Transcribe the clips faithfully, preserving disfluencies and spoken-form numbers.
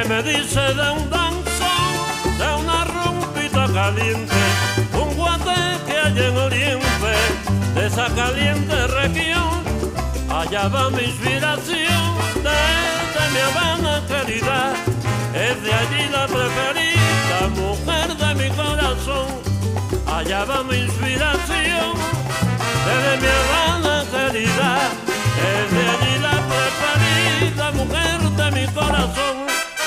¿Qué me dice de un danzón, de una rumpita caliente, un guate que hay en Oriente, de esa caliente región? Allá va mi inspiración, desde mi Habana querida, es de allí la preferida, mujer de mi corazón. Allá va mi inspiración, desde mi Habana querida, es de allí la preferida, mujer de mi corazón.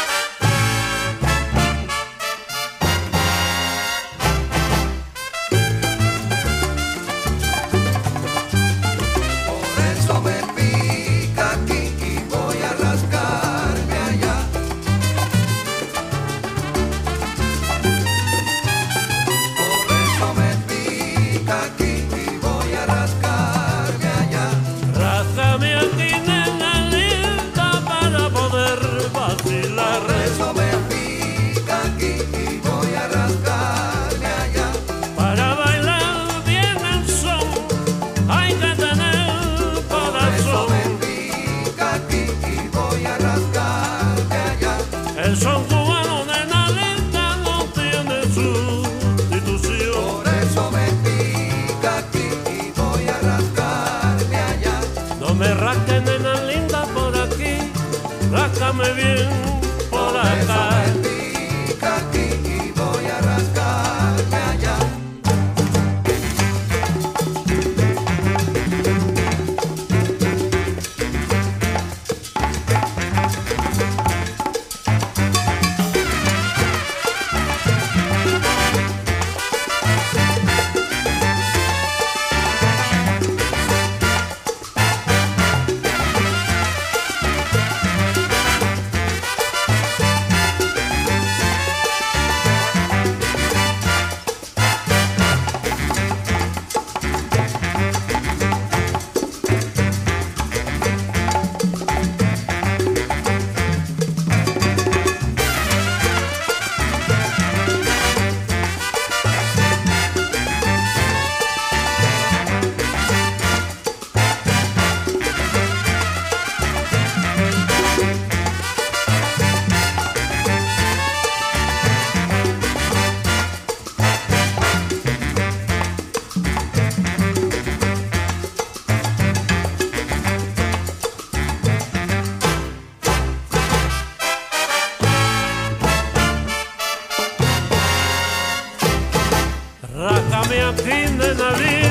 El son cubano de naleta no tiene sustitución. Por eso me pica aquí y voy a rascarme allá. No me rasques, nena linda, por aquí, ráscame bien por acá. Por eso me pica aquí y voy a rascarme allá. Ráscame aquí, nena linda.